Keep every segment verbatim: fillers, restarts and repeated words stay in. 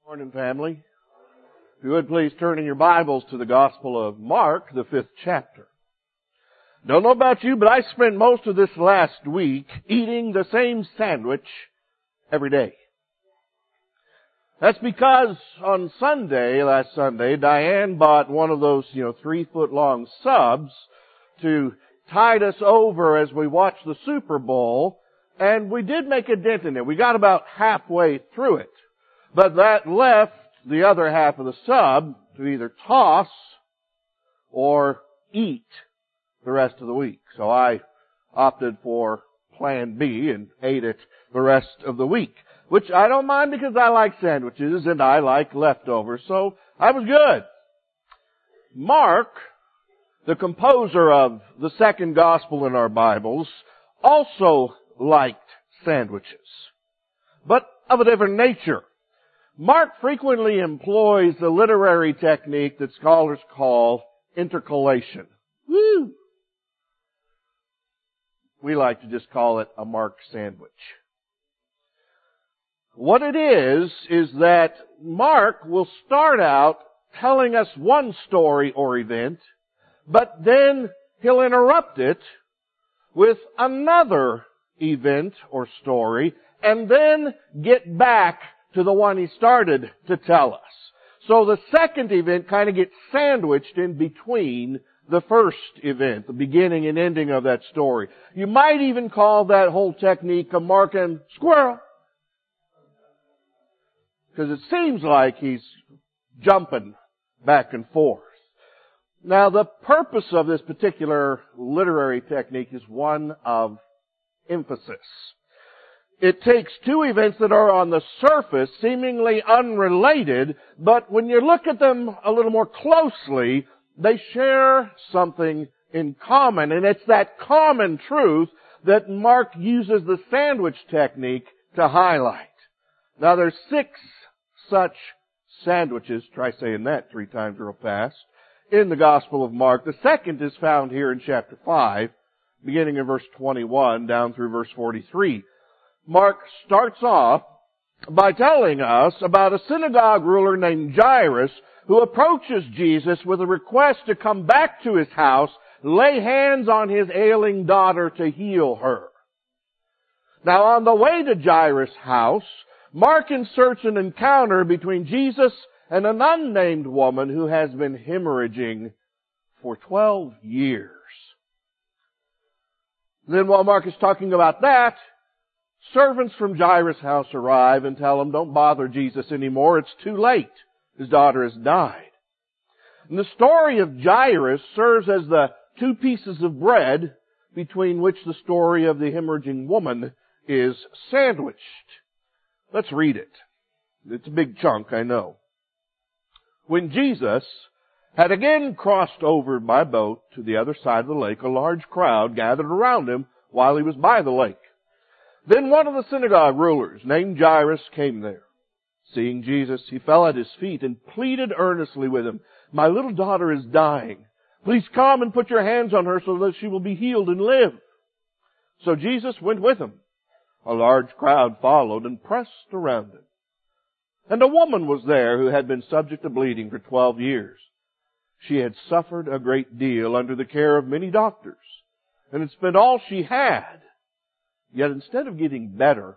Morning, family. If you would please turn in your Bibles to the Gospel of Mark, the fifth chapter. Don't know about you, but I spent most of this last week eating the same sandwich every day. That's because on Sunday, last Sunday, Diane bought one of those, you know, three foot long subs to tide us over as we watched the Super Bowl, and we did make a dent in it. We got about halfway through it. But that left the other half of the sub to either toss or eat the rest of the week. So I opted for plan B and ate it the rest of the week, which I don't mind because I like sandwiches and I like leftovers. So I was good. Mark, the composer of the second gospel in our Bibles, also liked sandwiches, but of a different nature. Mark frequently employs a literary technique that scholars call intercalation. Woo! We like to just call it a Mark sandwich. What it is, is that Mark will start out telling us one story or event, but then he'll interrupt it with another event or story, and then get back to the one he started to tell us. So the second event kind of gets sandwiched in between the first event, the beginning and ending of that story. You might even call that whole technique a Mark and squirrel. Because it seems like he's jumping back and forth. Now the purpose of this particular literary technique is one of emphasis. It takes two events that are on the surface seemingly unrelated, but when you look at them a little more closely, they share something in common, and it's that common truth that Mark uses the sandwich technique to highlight. Now there's six such sandwiches, try saying that three times real fast, in the Gospel of Mark. The second is found here in chapter five, beginning in verse twenty-one down through verse forty-three. Mark starts off by telling us about a synagogue ruler named Jairus who approaches Jesus with a request to come back to his house, lay hands on his ailing daughter to heal her. Now on the way to Jairus' house, Mark inserts an encounter between Jesus and an unnamed woman who has been hemorrhaging for twelve years. Then while Mark is talking about that, servants from Jairus' house arrive and tell him, don't bother Jesus anymore, it's too late. His daughter has died. And the story of Jairus serves as the two pieces of bread between which the story of the hemorrhaging woman is sandwiched. Let's read it. It's a big chunk, I know. When Jesus had again crossed over by boat to the other side of the lake, a large crowd gathered around him while he was by the lake. Then one of the synagogue rulers, named Jairus, came there. Seeing Jesus, he fell at his feet and pleaded earnestly with him, my little daughter is dying. Please come and put your hands on her so that she will be healed and live. So Jesus went with him. A large crowd followed and pressed around him. And a woman was there who had been subject to bleeding for twelve years. She had suffered a great deal under the care of many doctors, and had spent all she had. Yet instead of getting better,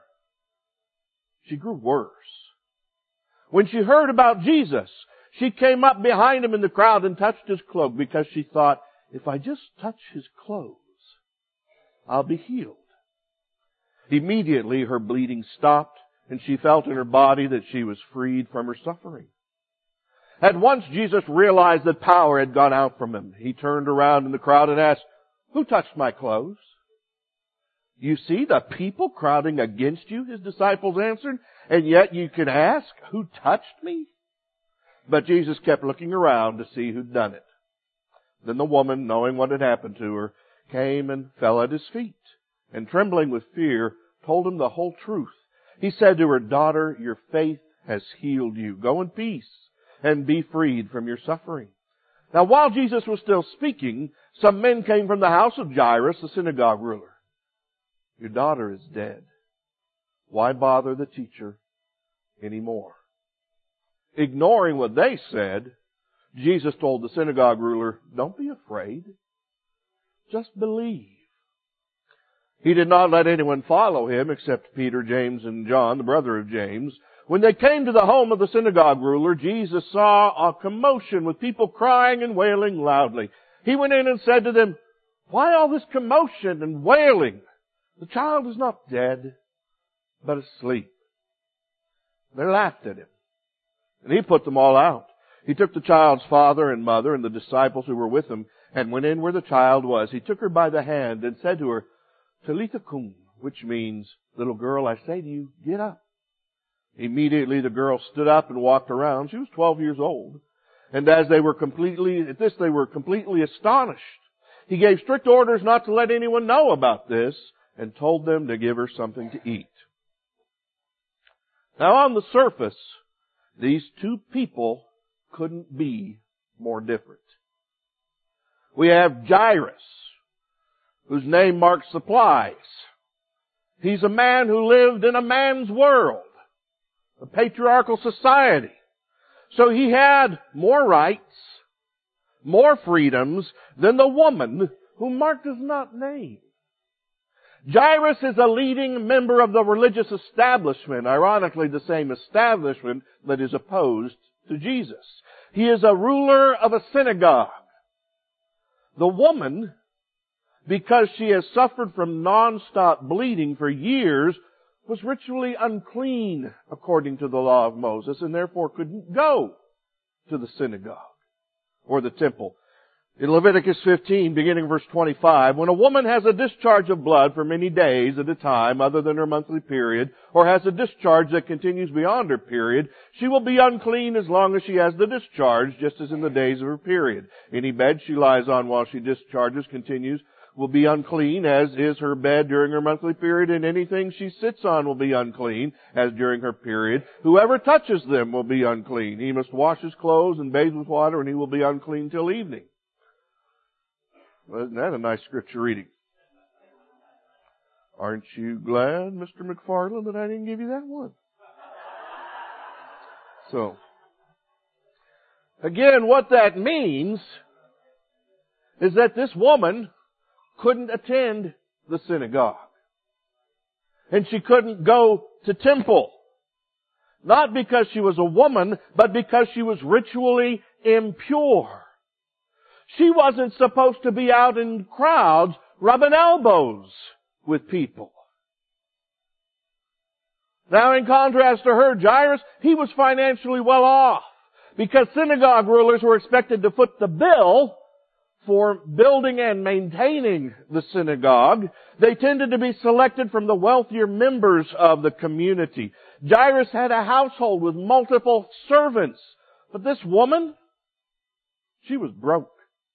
she grew worse. When she heard about Jesus, she came up behind him in the crowd and touched his cloak because she thought, if I just touch his clothes, I'll be healed. Immediately her bleeding stopped, and she felt in her body that she was freed from her suffering. At once Jesus realized that power had gone out from him. He turned around in the crowd and asked, who touched my clothes? You see the people crowding against you, his disciples answered, and yet you can ask, who touched me? But Jesus kept looking around to see who'd done it. Then the woman, knowing what had happened to her, came and fell at his feet, and trembling with fear, told him the whole truth. He said to her, daughter, your faith has healed you. Go in peace and be freed from your suffering. Now while Jesus was still speaking, some men came from the house of Jairus, the synagogue ruler. Your daughter is dead. Why bother the teacher anymore? ignoring what they said, Jesus told the synagogue ruler, don't be afraid. Just believe. He did not let anyone follow him except Peter, James, and John, the brother of James. When they came to the home of the synagogue ruler, Jesus saw a commotion with people crying and wailing loudly. He went in and said to them, why all this commotion and wailing? The child is not dead, but asleep. They laughed at him. And he put them all out. He took the child's father and mother and the disciples who were with him and went in where the child was. He took her by the hand and said to her, Talitha kum, which means, little girl, I say to you, get up. Immediately the girl stood up and walked around. She was twelve years old. And as they were completely, at this they were completely astonished. He gave strict orders not to let anyone know about this and told them to give her something to eat. Now on the surface, these two people couldn't be more different. We have Jairus, whose name marks supplies. He's a man who lived in a man's world, a patriarchal society. So he had more rights, more freedoms than the woman whom Mark does not name. Jairus is a leading member of the religious establishment, ironically the same establishment that is opposed to Jesus. He is a ruler of a synagogue. The woman, because she has suffered from non-stop bleeding for years, was ritually unclean according to the law of Moses and therefore couldn't go to the synagogue or the temple. In Leviticus fifteen, beginning verse twenty-five, when a woman has a discharge of blood for many days at a time other than her monthly period, or has a discharge that continues beyond her period, she will be unclean as long as she has the discharge, just as in the days of her period. Any bed she lies on while she discharges continues will be unclean, as is her bed during her monthly period, and anything she sits on will be unclean, as during her period. Whoever touches them will be unclean. He must wash his clothes and bathe with water, and he will be unclean till evening. Well, isn't that a nice scripture reading? Aren't you glad, Mister McFarland, that I didn't give you that one? So, again, what that means is that this woman couldn't attend the synagogue. And she couldn't go to temple. Not because she was a woman, but because she was ritually impure. She wasn't supposed to be out in crowds rubbing elbows with people. Now, in contrast to her, Jairus, he was financially well off because synagogue rulers were expected to foot the bill for building and maintaining the synagogue. They tended to be selected from the wealthier members of the community. Jairus had a household with multiple servants. But this woman, she was broke.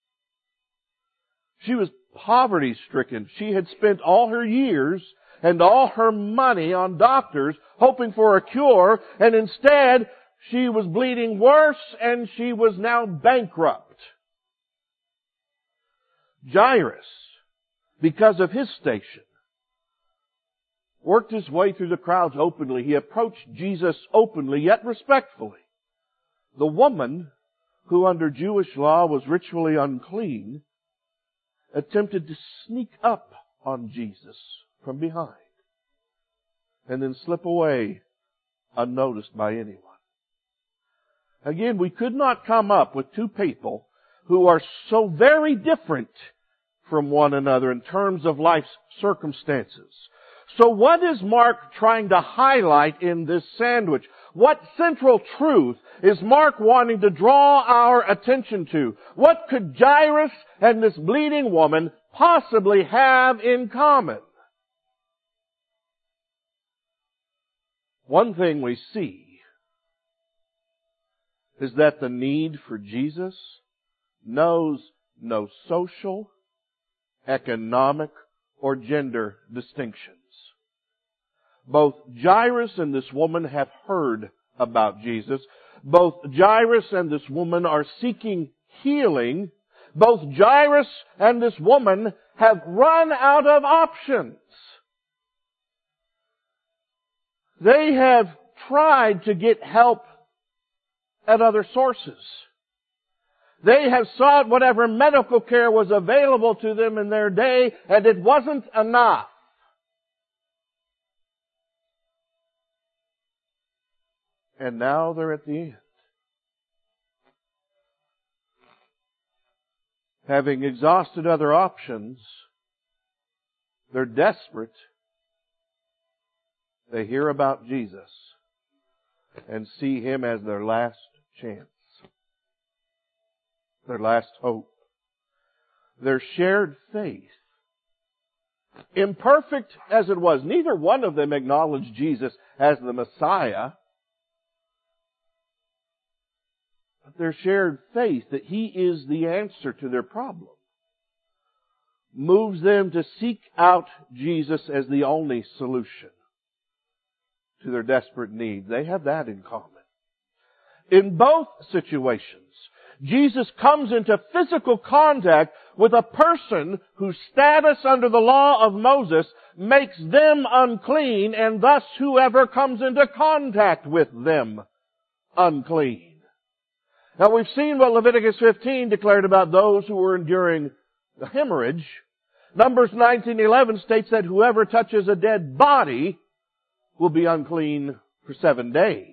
She was poverty-stricken. She had spent all her years and all her money on doctors hoping for a cure, and instead she was bleeding worse and she was now bankrupt. Jairus, because of his station, worked his way through the crowds openly. He approached Jesus openly, yet respectfully. The woman, who under Jewish law was ritually unclean, attempted to sneak up on Jesus from behind and then slip away unnoticed by anyone. Again, we could not come up with two people who are so very different from one another in terms of life's circumstances. So what is Mark trying to highlight in this sandwich? What central truth is Mark wanting to draw our attention to? What could Jairus and this bleeding woman possibly have in common? One thing we see is that the need for Jesus knows no social, economic, or gender distinctions. Both Jairus and this woman have heard about Jesus. Both Jairus and this woman are seeking healing. Both Jairus and this woman have run out of options. They have tried to get help at other sources. They have sought whatever medical care was available to them in their day, and it wasn't enough. And now they're at the end. Having exhausted other options, they're desperate. They hear about Jesus and see Him as their last chance, their last hope. Their shared faith, imperfect as it was, neither one of them acknowledged Jesus as the Messiah. But their shared faith that He is the answer to their problem moves them to seek out Jesus as the only solution to their desperate needs. They have that in common. In both situations, Jesus comes into physical contact with a person whose status under the law of Moses makes them unclean, and thus whoever comes into contact with them unclean. Now we've seen what Leviticus fifteen declared about those who were enduring the hemorrhage. Numbers nineteen eleven states that whoever touches a dead body will be unclean for seven days.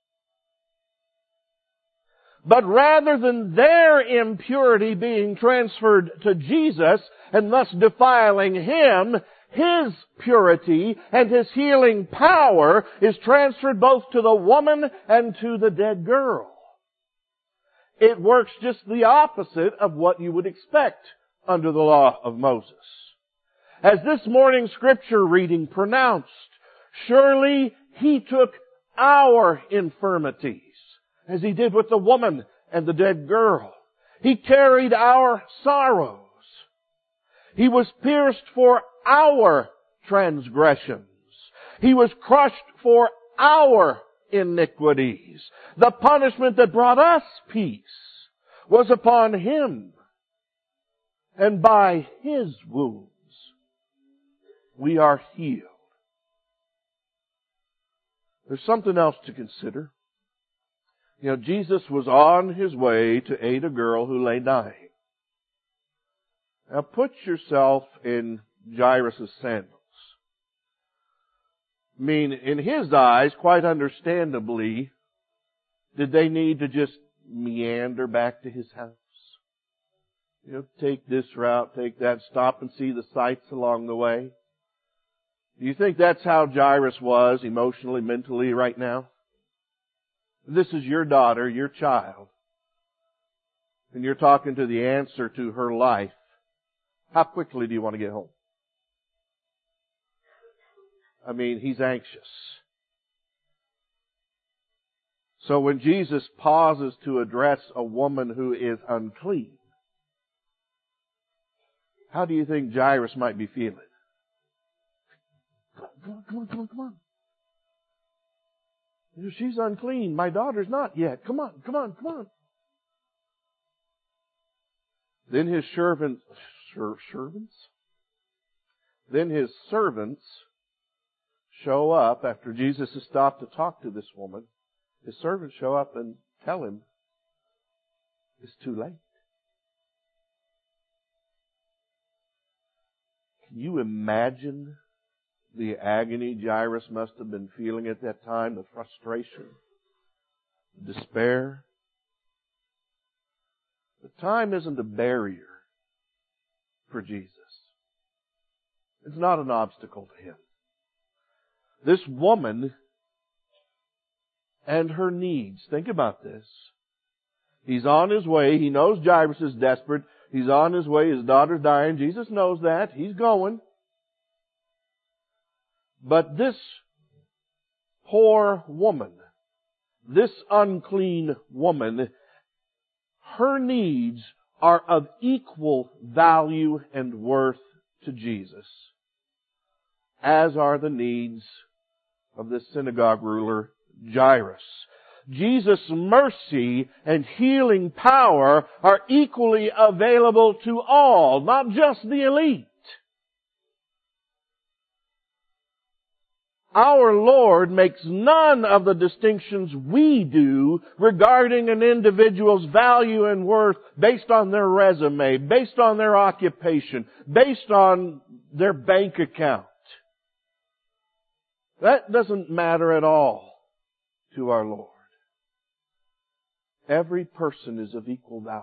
But rather than their impurity being transferred to Jesus and thus defiling Him, His purity and His healing power is transferred both to the woman and to the dead girl. It works just the opposite of what you would expect under the law of Moses. As this morning's scripture reading pronounced, surely He took our infirmities, as He did with the woman and the dead girl. He carried our sorrows. He was pierced for our transgressions. He was crushed for our iniquities. The punishment that brought us peace was upon Him. And by His wounds we are healed. There's something else to consider. You know, Jesus was on His way to aid a girl who lay dying. Now put yourself in Jairus' sandals. I mean, in his eyes, quite understandably, did they need to just meander back to his house? You know, take this route, take that, stop and see the sights along the way. Do you think that's how Jairus was emotionally, mentally right now? This is your daughter, your child, and you're talking to the answer to her life. How quickly do you want to get home? I mean, he's anxious. So when Jesus pauses to address a woman who is unclean, how do you think Jairus might be feeling? Come on, come on, come on, come on. She's unclean. My daughter's not yet. Come on, come on, come on. Then his servants, servants? Then his servants show up after Jesus has stopped to talk to this woman. His servants show up and tell him it's too late. Can you imagine the agony Jairus must have been feeling at that time, the frustration, the despair? The time isn't a barrier for Jesus. It's not an obstacle to Him. This woman and her needs. Think about this. He's on his way. He knows Jairus is desperate. He's on his way. His daughter's dying. Jesus knows that. He's going. But this poor woman, this unclean woman, her needs are of equal value and worth to Jesus, as are the needs of this synagogue ruler, Jairus. Jesus' mercy and healing power are equally available to all, not just the elite. our Lord makes none of the distinctions we do regarding an individual's value and worth based on their resume, based on their occupation, based on their bank account. That doesn't matter at all to our Lord. Every person is of equal value,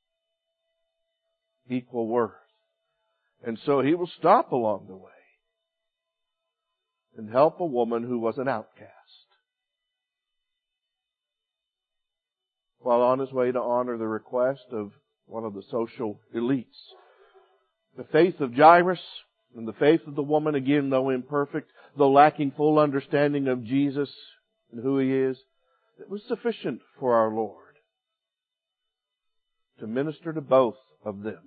equal worth. And so He will stop along the way and help a woman who was an outcast, while on His way to honor the request of one of the social elites. The faith of Jairus and the faith of the woman, again, though imperfect, though lacking full understanding of Jesus and who He is, it was sufficient for our Lord to minister to both of them.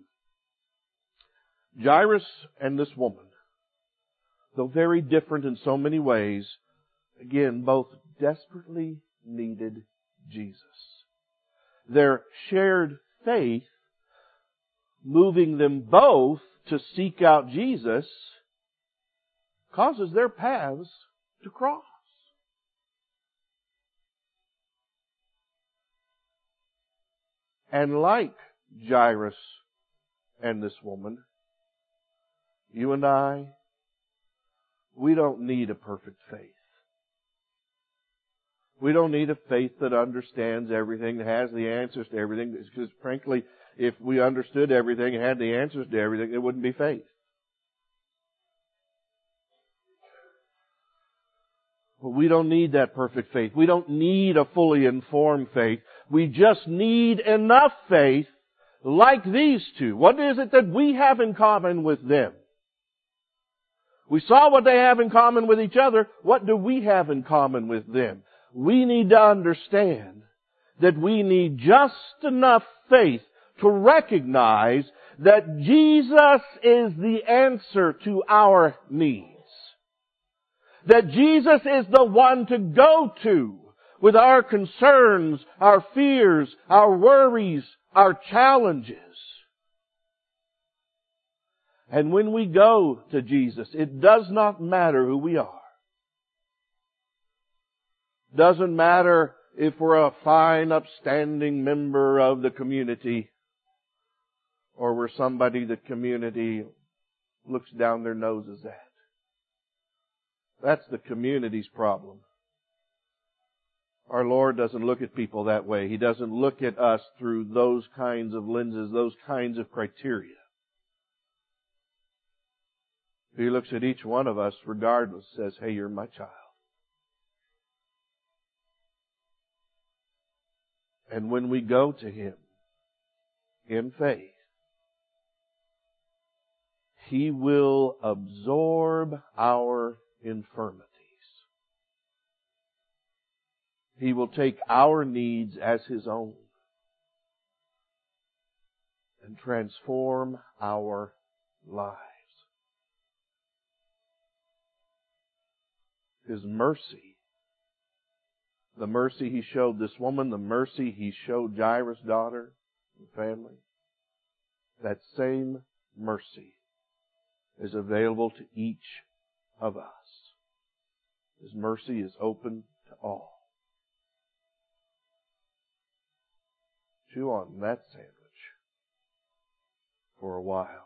Jairus and this woman, though very different in so many ways, again, both desperately needed Jesus. Their shared faith, moving them both to seek out Jesus, causes their paths to cross. And like Jairus and this woman, you and I, we don't need a perfect faith. We don't need a faith that understands everything, that has the answers to everything. Because frankly, if we understood everything and had the answers to everything, it wouldn't be faith. But we don't need that perfect faith. We don't need a fully informed faith. We just need enough faith like these two. What is it that we have in common with them? We saw what they have in common with each other. What do we have in common with them? We need to understand that we need just enough faith to recognize that Jesus is the answer to our needs. That Jesus is the one to go to with our concerns, our fears, our worries, our challenges. And when we go to Jesus, it does not matter who we are. Doesn't matter if we're a fine, upstanding member of the community or we're somebody the community looks down their noses at. That's the community's problem. Our Lord doesn't look at people that way. He doesn't look at us through those kinds of lenses, those kinds of criteria. He looks at each one of us regardless, says, hey, you're my child. And when we go to Him in faith, He will absorb our infirmities. He will take our needs as His own and transform our lives. His mercy, the mercy He showed this woman, the mercy He showed Jairus' daughter and family, that same mercy is available to each of us. His mercy is open to all. Chew on that sandwich for a while.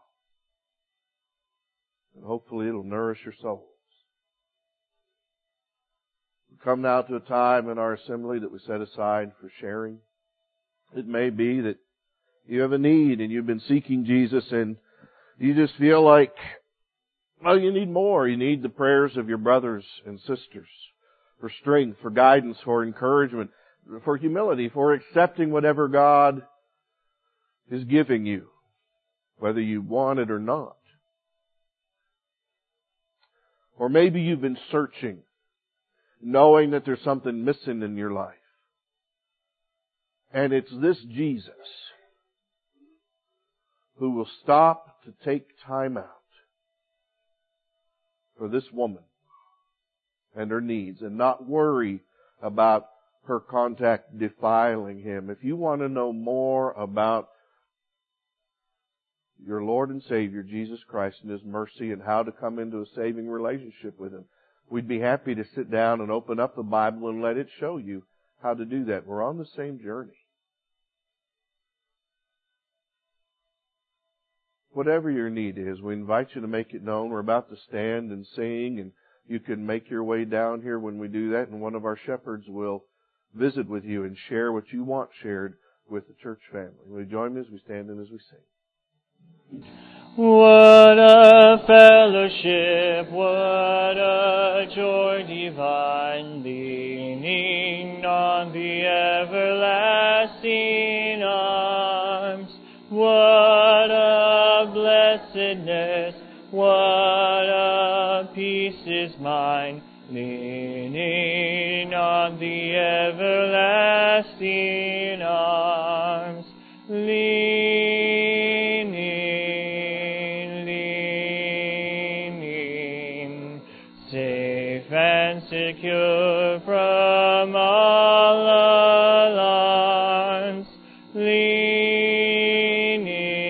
And hopefully it'll nourish your souls. We come now to a time in our assembly that we set aside for sharing. It may be that you have a need and you've been seeking Jesus and you just feel like, well, you need more. You need the prayers of your brothers and sisters for strength, for guidance, for encouragement, for humility, for accepting whatever God is giving you, whether you want it or not. Or maybe you've been searching, knowing that there's something missing in your life. And it's this Jesus who will stop to take time out for this woman and her needs and not worry about her contact defiling him. If you want to know more about your Lord and Savior, Jesus Christ, and His mercy and how to come into a saving relationship with Him, we'd be happy to sit down and open up the Bible and let it show you how to do that. We're on the same journey. Whatever your need is, we invite you to make it known. We're about to stand and sing, and you can make your way down here when we do that, and one of our shepherds will visit with you and share what you want shared with the church family. Will you join me as we stand and as we sing? What a fellowship, what a joy divine, leaning on the everlasting arms. What a blessedness, what a peace is mine, leaning on the everlasting arms. Leaning, leaning, safe and secure from all alarms. Leaning,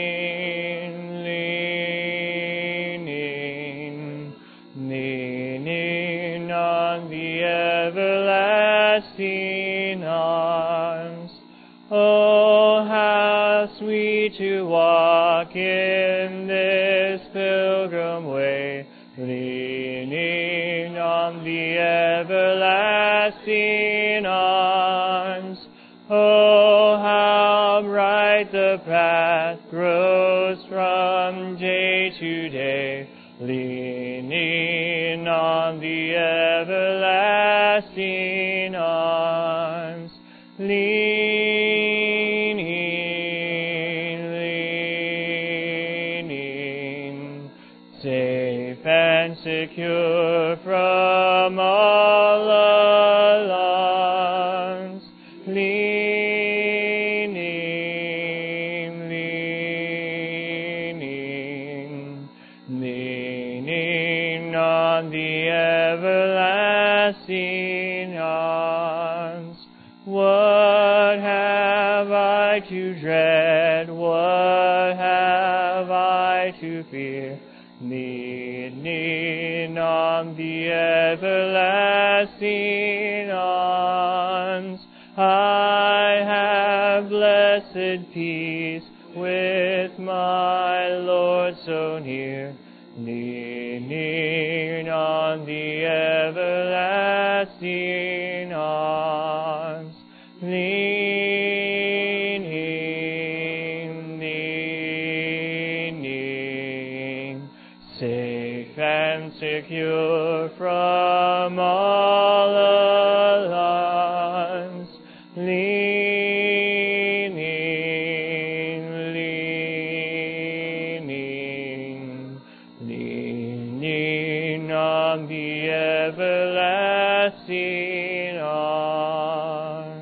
leaning, leaning on the everlasting arms. Oh, how sweet to walk in this pilgrim way, leaning on the everlasting arms. Oh, how bright the path grows from day to day, leaning on the everlasting arms. Leaning, leaning, safe and secure from all alarms. Leaning, leaning, leaning on the everlasting arms. What have I to dread? What have I to fear? Leaning on the everlasting arms. I have blessed peace with my Lord so near, leaning on the everlasting arms. Leaning, leaning, safe and secure from all alarms. Leaning, leaning, leaning on the everlasting arms.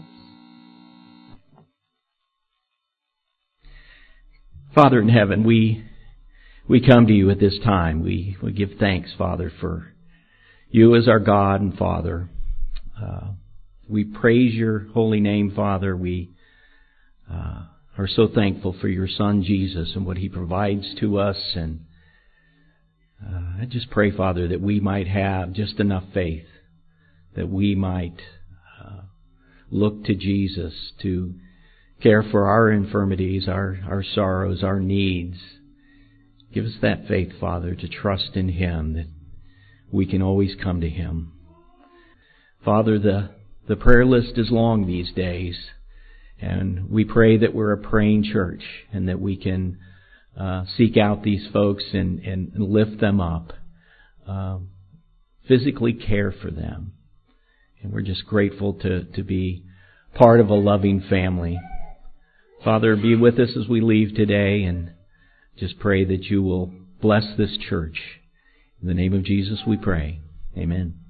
Father in heaven, we we come to you at this time. We, we give thanks, Father, for you as our God and Father. Uh, we praise your holy name, Father. We uh, are so thankful for your Son, Jesus, and what He provides to us. And uh, I just pray, Father, that we might have just enough faith, that we might uh, look to Jesus to care for our infirmities, our, our sorrows, our needs. Give us that faith, Father, to trust in Him, that we can always come to Him. Father, the, the prayer list is long these days, and we pray that we're a praying church and that we can uh, seek out these folks and, and lift them up, uh, physically care for them. And we're just grateful to, to be part of a loving family. Father, be with us as we leave today, and just pray that you will bless this church. In the name of Jesus we pray. Amen.